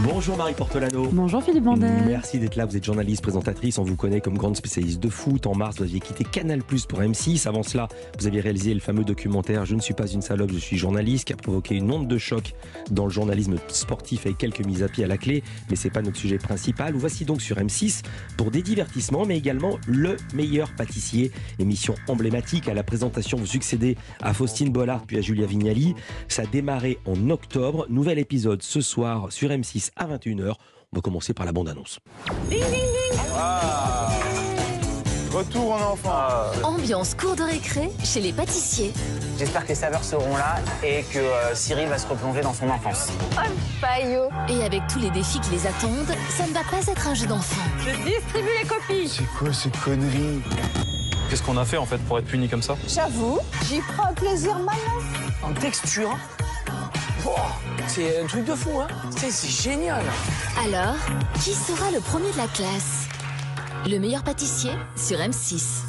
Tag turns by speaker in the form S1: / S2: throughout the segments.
S1: Bonjour Marie Portolano.
S2: Bonjour Philippe Bandel.
S1: Merci d'être là, vous êtes journaliste, présentatrice, on vous connaît comme grande spécialiste de foot. En mars, vous aviez quitté Canal+ pour M6. Avant cela, vous aviez réalisé le fameux documentaire « Je ne suis pas une salope, je suis journaliste » qui a provoqué une onde de choc dans le journalisme sportif avec quelques mises à pied à la clé. Mais c'est pas notre sujet principal. Vous voici donc sur M6 pour des divertissements, mais également Le Meilleur Pâtissier, émission emblématique. À la présentation, vous succédez à Faustine Bollard puis à Julia Vignali. Ça a démarré en octobre. Nouvel épisode ce soir sur M6 à 21h. On va commencer par la bande-annonce.
S3: Ding, ding, ding. Ah. Retour en enfant.
S4: Ambiance cour de récré chez les pâtissiers.
S5: J'espère que les saveurs seront là et que Cyril va se replonger dans son enfance.
S4: Oh le paillot. Et avec tous les défis qui les attendent, ça ne va pas être un jeu d'enfant.
S6: Je distribue les copies.
S3: C'est quoi ces conneries?
S7: Qu'est-ce qu'on a fait en fait pour être puni comme ça?
S6: J'avoue, j'y prends un plaisir malin.
S5: En texture, c'est un truc de fou, hein. C'est génial.
S4: Alors, qui sera le premier de la classe? Le Meilleur Pâtissier sur M6.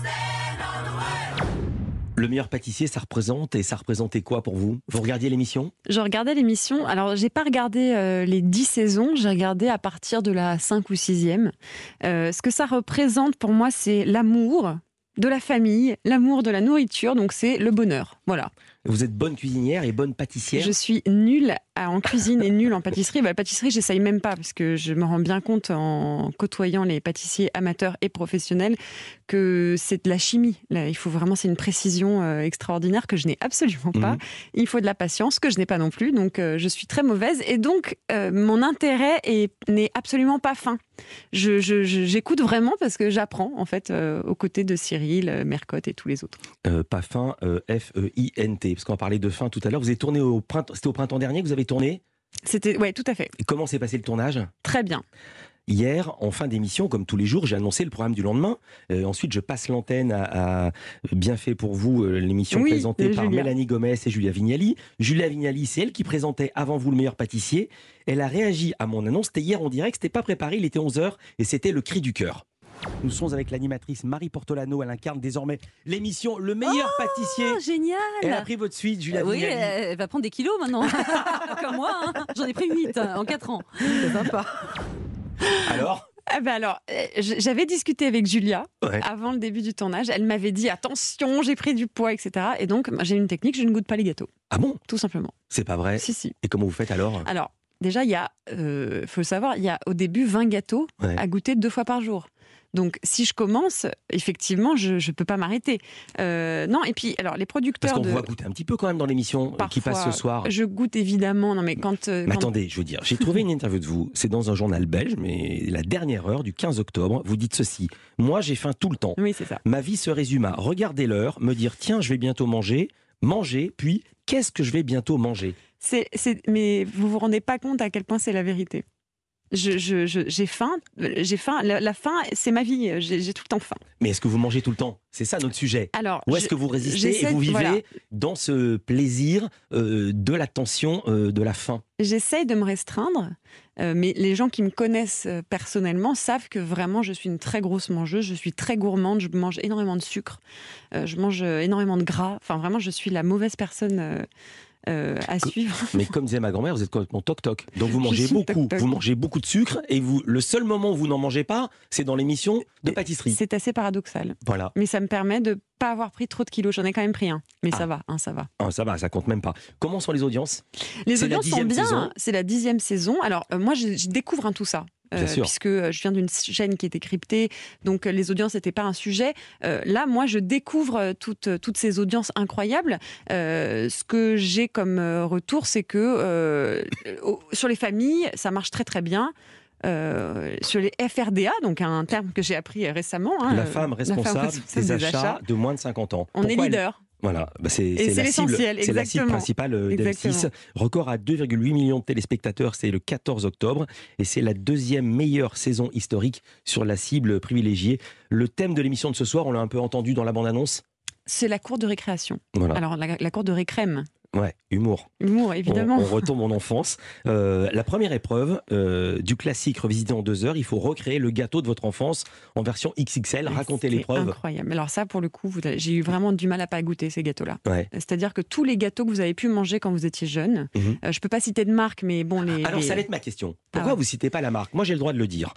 S1: Le Meilleur Pâtissier, ça représentait quoi pour vous? Vous regardiez l'émission?
S2: Je regardais l'émission. Alors, j'ai pas regardé les 10 saisons. J'ai regardé à partir de la 5 ou 6e. Ce que ça représente pour moi, c'est l'amour de la famille, l'amour de la nourriture. Donc, c'est le bonheur. Voilà.
S1: Vous êtes bonne cuisinière et bonne pâtissière?
S2: Je suis nulle en cuisine et nulle en pâtisserie. La pâtisserie, j'essaye même pas parce que je me rends bien compte en côtoyant les pâtissiers amateurs et professionnels que c'est de la chimie. Là, il faut vraiment, c'est une précision extraordinaire que je n'ai absolument pas. Il faut de la patience que je n'ai pas non plus. Donc, je suis très mauvaise et donc mon intérêt n'est absolument pas fin. J'écoute vraiment parce que j'apprends en fait aux côtés de Cyril, Mercotte et tous les autres.
S1: Pas fin, F-E-I-N-T. Parce qu'on va parler de fin tout à l'heure. Vous avez tourné au printemps. C'était au printemps dernier que vous avez tourné?
S2: Ouais, tout à fait.
S1: Et comment s'est passé le tournage?
S2: Très bien.
S1: Hier, en fin d'émission, comme tous les jours, j'ai annoncé le programme du lendemain. Ensuite, je passe l'antenne à Bien fait pour vous, l'émission présentée par Mélanie Gomez et Julia Vignali. Julia Vignali, c'est elle qui présentait avant vous Le Meilleur Pâtissier. Elle a réagi à mon annonce. C'était hier en direct, c'était pas préparé, il était 11h et c'était le cri du cœur. Nous sommes avec l'animatrice Marie Portolano. Elle incarne désormais l'émission Le Meilleur Pâtissier.
S6: Génial.
S1: Elle a pris votre suite, Julia
S6: Oui,
S1: Vignali.
S6: elle va prendre des kilos maintenant. Comme moi, hein. J'en ai pris 8 en 4 ans. C'est sympa.
S1: Alors
S2: j'avais discuté avec Julia
S1: Ouais.
S2: avant le début du tournage. Elle m'avait dit attention, j'ai pris du poids, etc. Et donc, j'ai une technique, je ne goûte pas les gâteaux.
S1: Ah bon?
S2: Tout simplement.
S1: C'est pas vrai?
S2: Si.
S1: Et comment vous faites alors?
S2: Alors, déjà, il y a, faut le savoir, il y a au début 20 gâteaux à goûter 2 fois par jour. Donc, si je commence, effectivement, je ne peux pas m'arrêter. Non, et puis, alors, les producteurs.
S1: Parce qu'on voit goûter un petit peu quand même dans l'émission qui passe ce soir.
S2: Je goûte évidemment. Non, mais
S1: Mais attendez, je veux dire, j'ai trouvé une interview de vous. C'est dans un journal belge, mais la dernière heure du 15 octobre. Vous dites ceci. Moi, j'ai faim tout le temps.
S2: Oui, c'est ça.
S1: Ma vie se résume à regarder l'heure, me dire tiens, je vais bientôt manger, puis qu'est-ce que je vais bientôt manger?
S2: Mais vous vous rendez pas compte à quel point c'est la vérité. J'ai faim. La faim, c'est ma vie. J'ai tout le temps faim.
S1: Mais est-ce que vous mangez tout le temps? C'est ça notre sujet.
S2: Alors,
S1: ou est-ce que vous résistez et vous vivez dans ce plaisir de la tension, de la faim?
S2: J'essaye de me restreindre, mais les gens qui me connaissent personnellement savent que vraiment je suis une très grosse mangeuse. Je suis très gourmande. Je mange énormément de sucre. Je mange énormément de gras. Enfin, vraiment, je suis la mauvaise personne. À suivre.
S1: Mais comme disait ma grand-mère, vous êtes complètement toc-toc. Donc vous mangez beaucoup, vous mangez beaucoup de sucre et le seul moment où vous n'en mangez pas, c'est dans l'émission de pâtisserie.
S2: C'est assez paradoxal.
S1: Voilà.
S2: Mais ça me permet de pas avoir pris trop de kilos. J'en ai quand même pris un. Mais ça va, ça va.
S1: Ça va, ça compte même pas. Comment sont les audiences?
S2: Les audiences sont bien. C'est la 10e saison. Alors moi, je découvre tout ça. Puisque je viens d'une chaîne qui était cryptée, donc les audiences n'étaient pas un sujet. Là, moi, je découvre toutes ces audiences incroyables. Ce que j'ai comme retour, c'est que sur les familles, ça marche très très bien. Sur les FRDA, donc un terme que j'ai appris récemment.
S1: La femme responsable des achats de moins de 50 ans.
S2: On est leader.
S1: Voilà, c'est
S2: l'essentiel,
S1: c'est la cible principale d'M6. Record à 2,8 millions de téléspectateurs, c'est le 14 octobre. Et c'est la 2e meilleure saison historique sur la cible privilégiée. Le thème de l'émission de ce soir, on l'a un peu entendu dans la bande-annonce.
S2: C'est la cour de récréation.
S1: Voilà.
S2: Alors, la cour de récrème.
S1: Ouais, humour.
S2: Humour, évidemment.
S1: On retombe en enfance. La première épreuve du classique revisité en 2 heures, il faut recréer le gâteau de votre enfance en version XXL. Racontez
S2: C'est
S1: l'épreuve.
S2: incroyable. Alors ça, pour le coup, j'ai eu vraiment du mal à pas goûter ces gâteaux-là.
S1: Ouais.
S2: C'est-à-dire que tous les gâteaux que vous avez pu manger quand vous étiez jeune, je peux pas citer de marque, mais bon,
S1: Alors ça va être ma question. Pourquoi
S2: ouais.
S1: vous citez pas la marque? Moi j'ai le droit de le dire.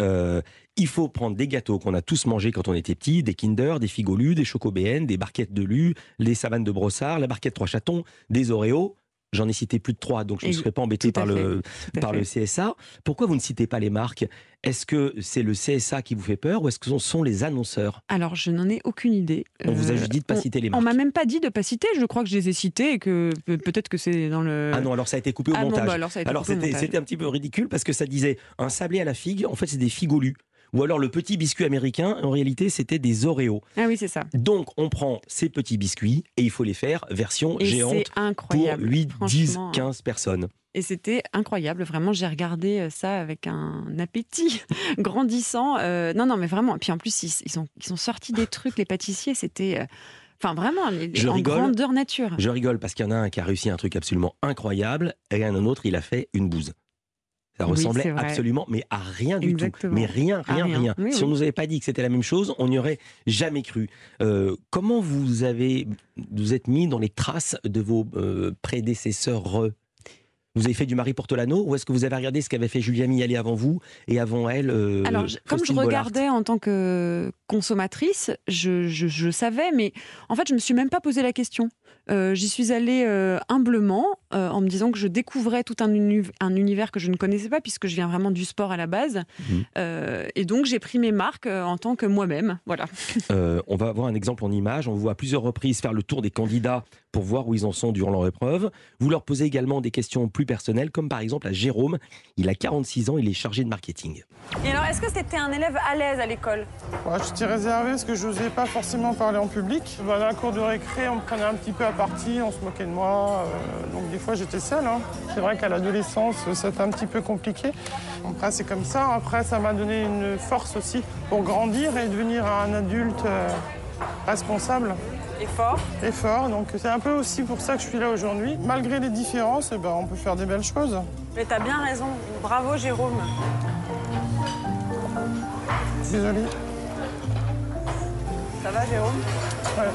S1: Il faut prendre des gâteaux qu'on a tous mangés quand on était petit, des Kinder, des Figolus, des Chocobéennes, des barquettes de Lu, les savanes de Brossard, la barquette 3 chatons, des Oreos. J'en ai cité plus de 3, donc je ne serai pas embêté par le CSA. Pourquoi vous ne citez pas les marques? Est-ce que c'est le CSA qui vous fait peur ou est-ce que ce sont les annonceurs?
S2: Alors, je n'en ai aucune idée.
S1: On vous a juste dit de ne pas citer les marques.
S2: On m'a même pas dit de ne pas citer. Je crois que je les ai cités et que peut-être que c'est dans le...
S1: Ah non, alors ça a été coupé au montage.
S2: Bon, alors ça a été coupé au montage.
S1: C'était un petit peu ridicule parce que ça disait un sablé à la figue, en fait c'est des Figolus. Ou alors le petit biscuit américain, en réalité c'était des Oreos.
S2: Ah oui, c'est ça.
S1: Donc on prend ces petits biscuits et il faut les faire version géante pour 8, 10, 15 personnes.
S2: Et c'était incroyable, vraiment, j'ai regardé ça avec un appétit grandissant. Non, mais vraiment. Et puis en plus, ils sont sortis des trucs, les pâtissiers, c'était... Enfin, vraiment, en grandeur nature.
S1: Je rigole parce qu'il y en a un qui a réussi un truc absolument incroyable et un autre, il a fait une bouse. Ça ressemblait absolument, mais à rien du tout. Mais rien.
S2: Oui,
S1: si on nous avait pas dit que c'était la même chose, on n'y aurait jamais cru. Comment vous êtes mis dans les traces de vos prédécesseurs? Vous avez fait du Marie Portolano ou est-ce que vous avez regardé ce qu'avait fait Julia Miali avant vous et avant elle
S2: Alors, comme je regardais en tant que consommatrice, je savais, mais en fait, je me suis même pas posé la question. J'y suis allée humblement en me disant que je découvrais tout un univers que je ne connaissais pas puisque je viens vraiment du sport à la base. Et donc, j'ai pris mes marques en tant que moi-même. Voilà.
S1: On va avoir un exemple en image. On vous voit à plusieurs reprises faire le tour des candidats pour voir où ils en sont durant leur épreuve. Vous leur posez également des questions plus personnelles, comme par exemple à Jérôme. Il a 46 ans, il est chargé de marketing.
S8: Et alors, est-ce que c'était un élève à l'aise à l'école?
S3: Ouais, j'étais réservé parce que je n'osais pas forcément parler en public. Dans la cour de récré, on me prenait un petit peu à partie, on se moquait de moi. Donc des fois, j'étais seule. C'est vrai qu'à l'adolescence, c'était un petit peu compliqué. Après, c'est comme ça. Après, ça m'a donné une force aussi pour grandir et devenir un adulte responsable. Et fort. Donc c'est un peu aussi pour ça que je suis là aujourd'hui. Malgré les différences, on peut faire des belles choses.
S8: Mais t'as bien raison. Bravo, Jérôme.
S3: Désolé.
S8: Ça va, Jérôme?
S3: Ouais.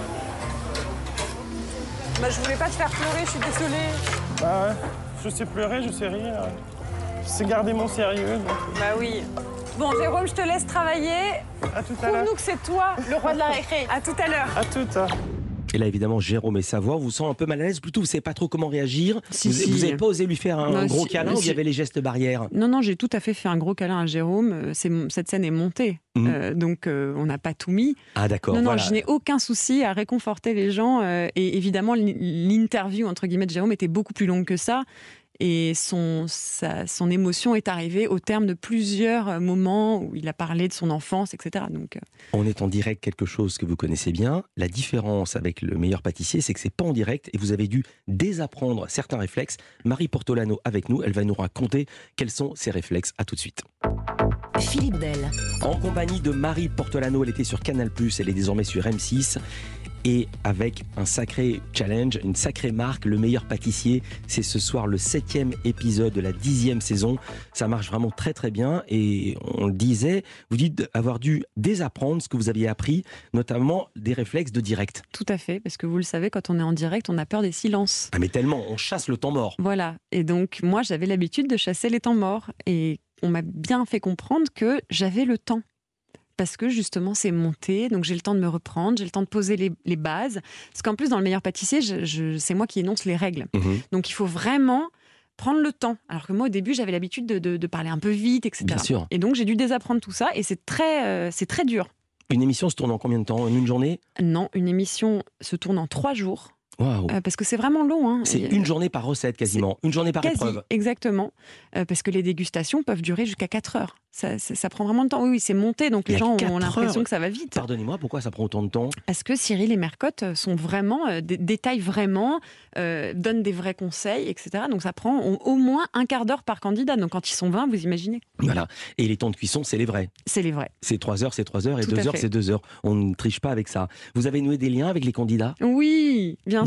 S8: Je voulais pas te faire pleurer, je suis désolée.
S3: Bah ouais. Je sais pleurer, je sais rire. Je sais garder mon sérieux. Donc...
S8: Bah oui. Bon, Jérôme, je te laisse travailler.
S3: À tout à l'heure.
S8: Prouve-nous que c'est toi, le roi de la récré. À tout à l'heure.
S3: À toutes.
S1: Et là, évidemment, Jérôme et sa voix vous sent un peu mal à l'aise. Plutôt, vous ne savez pas trop comment réagir. Vous n'avez pas osé lui faire un gros câlin ou il y avait les gestes barrières?
S2: Non, j'ai tout à fait fait un gros câlin à Jérôme. Cette scène est montée. Donc, on n'a pas tout mis.
S1: Ah, d'accord.
S2: Non, je n'ai aucun souci à réconforter les gens. Et évidemment, l'interview, entre guillemets, de Jérôme était beaucoup plus longue que ça. Et son émotion est arrivée au terme de plusieurs moments où il a parlé de son enfance, etc. Donc,
S1: on est en direct, quelque chose que vous connaissez bien. La différence avec le meilleur pâtissier, c'est que c'est pas en direct et vous avez dû désapprendre certains réflexes. Marie Portolano avec nous, elle va nous raconter quels sont ces réflexes. À tout de suite.
S4: Philippe Del.
S1: En compagnie de Marie Portolano, elle était sur Canal+, elle est désormais sur M6. Et avec un sacré challenge, une sacrée marque, le meilleur pâtissier. C'est ce soir le 7e épisode de la 10e saison. Ça marche vraiment très très bien. Et on le disait, vous dites avoir dû désapprendre ce que vous aviez appris, notamment des réflexes de direct.
S2: Tout à fait, parce que vous le savez, quand on est en direct, on a peur des silences.
S1: Ah mais tellement, on chasse le temps mort.
S2: Voilà, et donc moi j'avais l'habitude de chasser les temps morts. Et on m'a bien fait comprendre que j'avais le temps. Parce que justement c'est monté, donc j'ai le temps de me reprendre, j'ai le temps de poser les bases. Parce qu'en plus dans le meilleur pâtissier, c'est moi qui énonce les règles. Donc il faut vraiment prendre le temps. Alors que moi au début j'avais l'habitude de parler un peu vite, etc.
S1: Bien sûr.
S2: Et donc j'ai dû désapprendre tout ça et c'est très dur.
S1: Une émission se tourne en combien de temps? En une journée?
S2: Non, une émission se tourne en 3 jours.
S1: Wow.
S2: Parce que c'est vraiment long.
S1: C'est une journée par recette quasiment, une journée par épreuve.
S2: Exactement, parce que les dégustations peuvent durer jusqu'à 4 heures. Ça prend vraiment de temps. Oui, c'est monté, donc les gens ont l'impression que ça va vite.
S1: Pardonnez-moi, pourquoi ça prend autant de temps?
S2: Parce que Cyril et Mercotte sont vraiment, détaillent vraiment, donnent des vrais conseils, etc. Donc ça prend au moins un quart d'heure par candidat. Donc quand ils sont 20, vous imaginez.
S1: Voilà. Et les temps de cuisson, c'est les vrais.
S2: C'est les vrais.
S1: C'est 3 heures, c'est 3 heures, et
S2: Tout
S1: 2
S2: à
S1: heures,
S2: fait.
S1: c'est 2 heures. On ne triche pas avec ça. Vous avez noué des liens avec les candidats?
S2: Oui, bien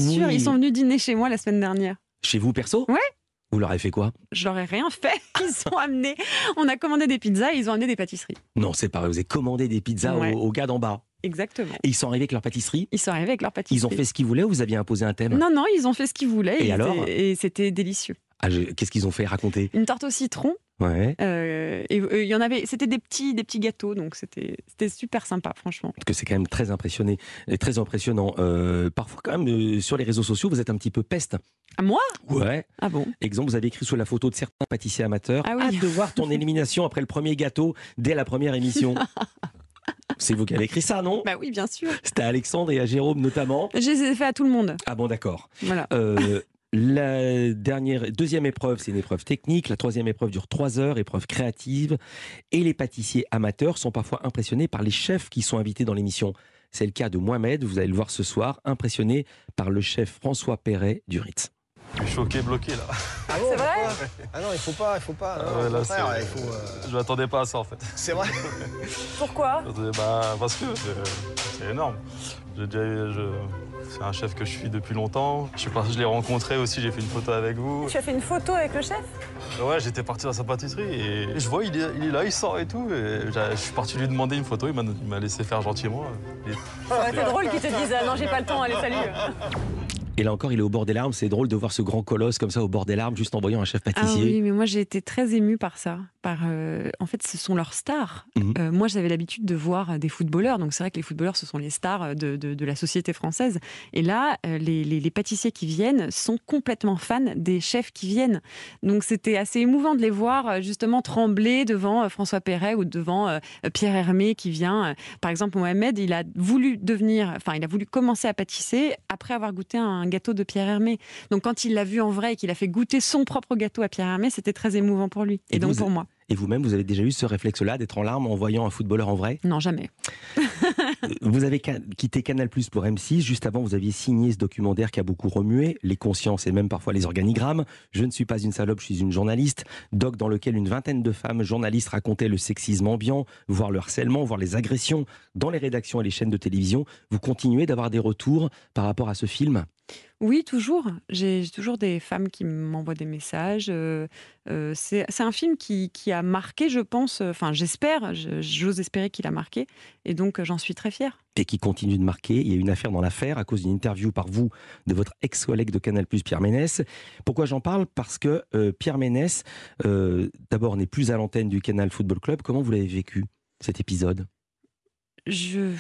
S2: sûr,
S1: Oui.
S2: ils sont venus dîner chez moi la semaine dernière.
S1: Chez vous, perso?
S2: Ouais.
S1: Vous leur avez fait quoi?
S2: Je leur ai rien fait. On a commandé des pizzas et ils ont amené des pâtisseries.
S1: Non, c'est pas vrai. Vous avez commandé des pizzas
S2: Ouais.
S1: aux gars d'en bas.
S2: Exactement.
S1: Et ils sont arrivés avec leur pâtisserie?
S2: Ils sont arrivés avec leur pâtisserie.
S1: Ils ont fait ce qu'ils voulaient ou vous aviez imposé un thème?
S2: Non, non, ils ont fait ce qu'ils voulaient.
S1: Et alors
S2: et c'était délicieux.
S1: Ah, qu'est-ce qu'ils ont fait? Racontez.
S2: Une tarte au citron.
S1: Ouais.
S2: Et il y en avait. C'était des petits gâteaux, donc c'était super sympa, franchement.
S1: Parce que c'est quand même très impressionné, et très impressionnant. Parfois, quand même, sur les réseaux sociaux, vous êtes un petit peu peste.
S2: À moi?
S1: Ouais.
S2: Ah bon?
S1: Exemple, vous avez écrit sous la photo de certains pâtissiers amateurs.
S2: Ah oui.
S1: Hâte de voir ton élimination après le premier gâteau dès la première émission. C'est vous qui avez écrit ça, non?
S2: Bah oui, bien sûr.
S1: C'était à Alexandre et à Jérôme notamment.
S2: Je les ai fait à tout le monde.
S1: Ah bon, d'accord.
S2: Voilà.
S1: La deuxième épreuve, c'est une épreuve technique. La troisième épreuve dure 3 heures, épreuve créative. Et les pâtissiers amateurs sont parfois impressionnés par les chefs qui sont invités dans l'émission. C'est le cas de Mohamed, vous allez le voir ce soir, impressionné par le chef François Perret du Ritz.
S7: Je suis choqué, bloqué là.
S9: Ah bon,
S8: C'est vrai?
S9: Ah non, il faut pas.
S7: Ah ouais,
S9: Au
S7: là,
S9: contraire,
S7: c'est-
S9: il faut,
S7: Je m'attendais pas à ça en fait.
S9: C'est vrai.
S8: Pourquoi?
S7: Bah, parce que c'est énorme. C'est un chef que je suis depuis longtemps. Je l'ai rencontré aussi, j'ai fait une photo avec vous.
S8: Tu as fait une photo avec le chef?
S7: Ouais, j'étais parti dans sa pâtisserie et je vois, il est là, il sort et tout. Et je suis parti lui demander une photo, il m'a laissé faire gentiment.
S8: Ça aurait été drôle qu'ils te disent ah non, j'ai pas le temps, allez, salut.
S1: Et là encore, il est au bord des larmes. C'est drôle de voir ce grand colosse comme ça au bord des larmes, juste en voyant un chef
S2: Ah
S1: pâtissier.
S2: oui, mais moi j'ai été très émue par ça. En fait, ce sont leurs stars.
S1: Mhm.
S2: Moi, j'avais l'habitude de voir des footballeurs. Donc c'est vrai que les footballeurs, ce sont les stars de la société française. Et là, les pâtissiers qui viennent sont complètement fans des chefs qui viennent. Donc c'était assez émouvant de les voir justement trembler devant François Perret ou devant Pierre Hermé qui vient. Par exemple, Mohamed, il a voulu commencer à pâtisser après avoir goûté un gâteau de Pierre Hermé. Donc quand il l'a vu en vrai et qu'il a fait goûter son propre gâteau à Pierre Hermé, c'était très émouvant pour lui. Et donc pour moi.
S1: Et vous-même, vous avez déjà eu ce réflexe-là d'être en larmes en voyant un footballeur en vrai?
S2: Non, jamais.
S1: Vous avez quitté Canal+ pour M6. Juste avant, vous aviez signé ce documentaire qui a beaucoup remué les consciences et même parfois les organigrammes. Je ne suis pas une salope, je suis une journaliste. Doc dans lequel une vingtaine de femmes journalistes racontaient le sexisme ambiant, voire le harcèlement, voire les agressions dans les rédactions et les chaînes de télévision. Vous continuez d'avoir des retours par rapport à ce film?
S2: Oui, toujours. J'ai toujours des femmes qui m'envoient des messages. C'est un film qui a marqué, je pense. Enfin, j'espère. J'ose espérer qu'il a marqué. Et donc, j'en suis très fière.
S1: Et qui continue de marquer. Il y a une affaire dans l'affaire à cause d'une interview par vous de votre ex-collègue de Canal+, Pierre Ménès. Pourquoi j'en parle? Parce que Pierre Ménès, d'abord, n'est plus à l'antenne du Canal Football Club. Comment vous l'avez vécu, cet épisode?
S2: Je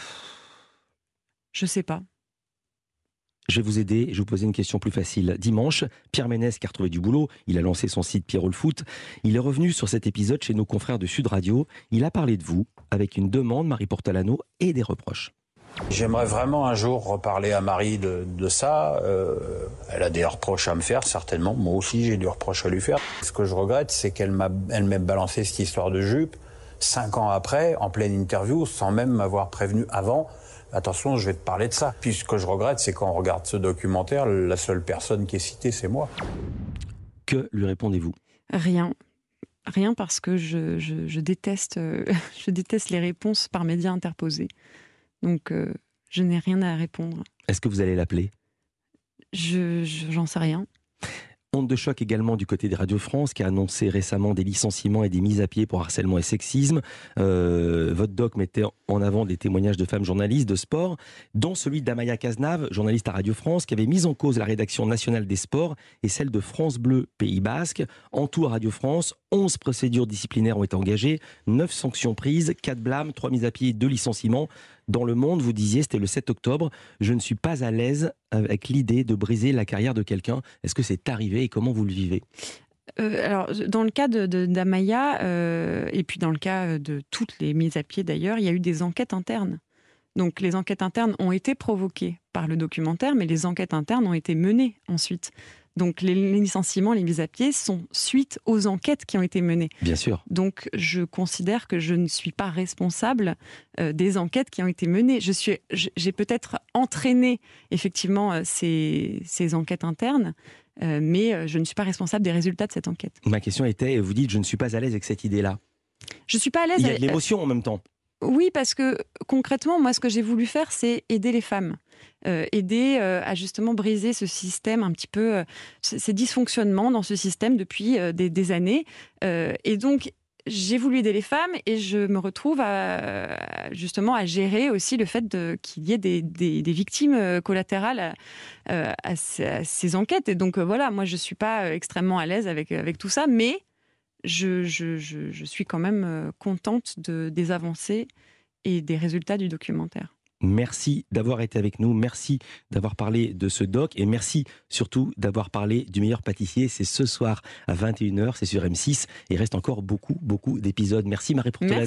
S2: sais pas.
S1: Je vais vous aider, je vais vous poser une question plus facile. Dimanche, Pierre Ménès, qui a retrouvé du boulot, il a lancé son site Pierrot le Foot. Il est revenu sur cet épisode chez nos confrères de Sud Radio. Il a parlé de vous avec une demande, Marie Portalano, et des reproches.
S10: J'aimerais vraiment un jour reparler à Marie de ça. Elle a des reproches à me faire, certainement. Moi aussi, j'ai des reproches à lui faire. Ce que je regrette, c'est qu'elle m'ait balancé cette histoire de jupe 5 ans après, en pleine interview, sans même m'avoir prévenu avant. Attention, je vais te parler de ça. Puis ce que je regrette, c'est quand on regarde ce documentaire, la seule personne qui est citée, c'est moi.
S1: Que lui répondez-vous?
S2: Rien. Rien parce que je déteste, je déteste les réponses par médias interposés. Donc, je n'ai rien à répondre.
S1: Est-ce que vous allez l'appeler?
S2: J'en sais rien.
S1: Onde de choc également du côté des Radio France, qui a annoncé récemment des licenciements et des mises à pied pour harcèlement et sexisme. Votre doc mettait en avant des témoignages de femmes journalistes de sport, dont celui d'Amaya Cazenave, journaliste à Radio France, qui avait mis en cause la rédaction nationale des sports et celle de France Bleu Pays Basque. En tout à Radio France, 11 procédures disciplinaires ont été engagées, 9 sanctions prises, 4 blâmes, 3 mises à pied, 2 licenciements. Dans Le Monde, vous disiez, c'était le 7 octobre, je ne suis pas à l'aise avec l'idée de briser la carrière de quelqu'un. Est-ce que c'est arrivé et comment vous le vivez?
S2: Alors, dans le cas d'Amaya, et puis dans le cas de toutes les mises à pied d'ailleurs, il y a eu des enquêtes internes. Donc les enquêtes internes ont été provoquées par le documentaire, mais les enquêtes internes ont été menées ensuite. Donc les licenciements, les mises à pied sont suite aux enquêtes qui ont été menées.
S1: Bien sûr.
S2: Donc je considère que je ne suis pas responsable des enquêtes qui ont été menées. J'ai peut-être entraîné effectivement ces enquêtes internes, mais je ne suis pas responsable des résultats de cette enquête.
S1: Ma question était, vous dites, je ne suis pas à l'aise avec cette idée-là.
S2: Je suis pas à l'aise.
S1: Il y a de l'émotion en même temps.
S2: Oui, parce que concrètement, moi, ce que j'ai voulu faire, c'est aider les femmes. Aider à justement briser ce système un petit peu, ces dysfonctionnements dans ce système depuis des années. Et donc, j'ai voulu aider les femmes et je me retrouve justement à gérer aussi le fait qu'il y ait des victimes collatérales à ces enquêtes. Et donc voilà, moi je ne suis pas extrêmement à l'aise avec tout ça, mais je suis quand même contente des avancées et des résultats du documentaire.
S1: Merci d'avoir été avec nous, merci d'avoir parlé de ce doc et merci surtout d'avoir parlé du meilleur pâtissier. C'est ce soir à 21h, c'est sur M6 et il reste encore beaucoup d'épisodes. Merci Marie pour